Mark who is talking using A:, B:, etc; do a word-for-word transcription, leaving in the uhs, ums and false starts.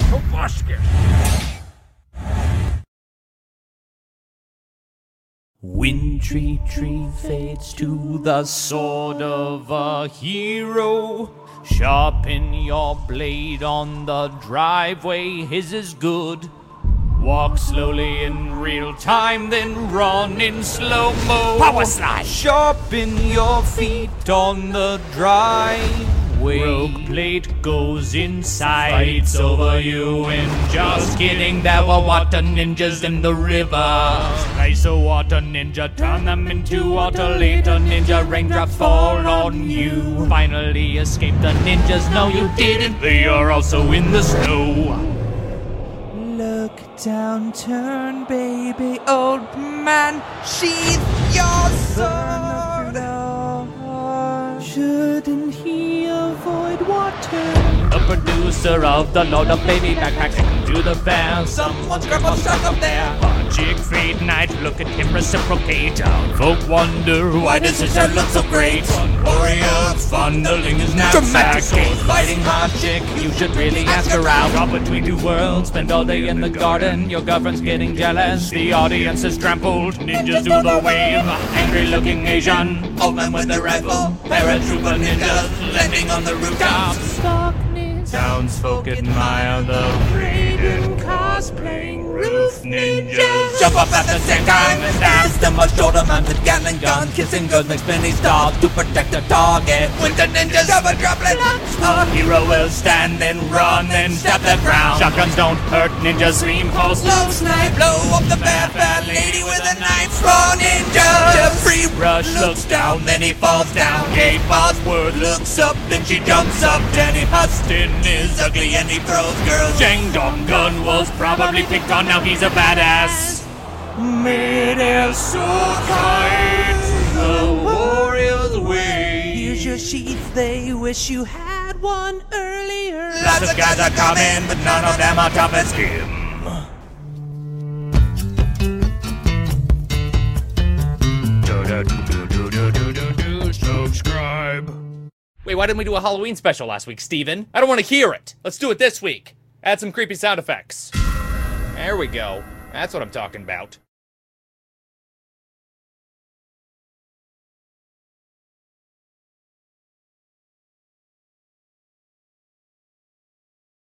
A: Wintry tree fades to the sword of a hero. Sharpen your blade on the driveway, his is good. Walk slowly in real time, then run in slow-mo.
B: Power slide!
A: Sharpen your feet on the driveway. Rogue blade goes inside, fights over you and just kidding. There were water ninjas in the river. Slice a water ninja, turn them into water. Later ninja raindrops fall on you. Finally escape the ninjas, no you didn't. They are also in the snow.
B: Look down, turn, baby, old man, sheath your sword. Shouldn't he avoid water?
A: The producer of the load of baby backpacks to the fair. Someone's grandma stuck up there. A chick fate night, look at him reciprocate. Town folk wonder why does his hair look so great. Fun warriors fondling his knapsack. Fighting hot chick, you should really ask her out. Caught between two worlds, spend all day in the garden. Your girlfriend's getting jealous, the audience is trampled. Ninjas do the wave, angry looking Asian old man with a rifle. Paratrooper ninjas landing on the rooftops. Townsfolk admire the Raiden cosplaying roof ninjas.
B: Jump up at the same time and dance. The much older man with Gatling gun, kissing girls makes many stop to protect the target. Winter ninjas cover droplet.
A: A hero will stand and run and stab the ground. Shotguns don't hurt, ninjas scream pulse.
B: Slow snipe, blow up the bad fat lady with a knife. Raw ninja. Jeffrey
A: Rush looks down, then he falls down. Kate Bosworth looks up, then she jumps up. Danny Huston is ugly and he throws girls. Jang Dong Gun was probably picked on, now he's a badass. Mid-air so tight, the warrior's way.
B: Use your sheath, they wish you had one earlier.
A: Lots of guys are coming, but none of them are tough as him. Subscribe. Wait, why didn't we do a Halloween special last week, Steven? I don't want to hear it. Let's do it this week. Add some creepy sound effects. There we go. That's what I'm talking about.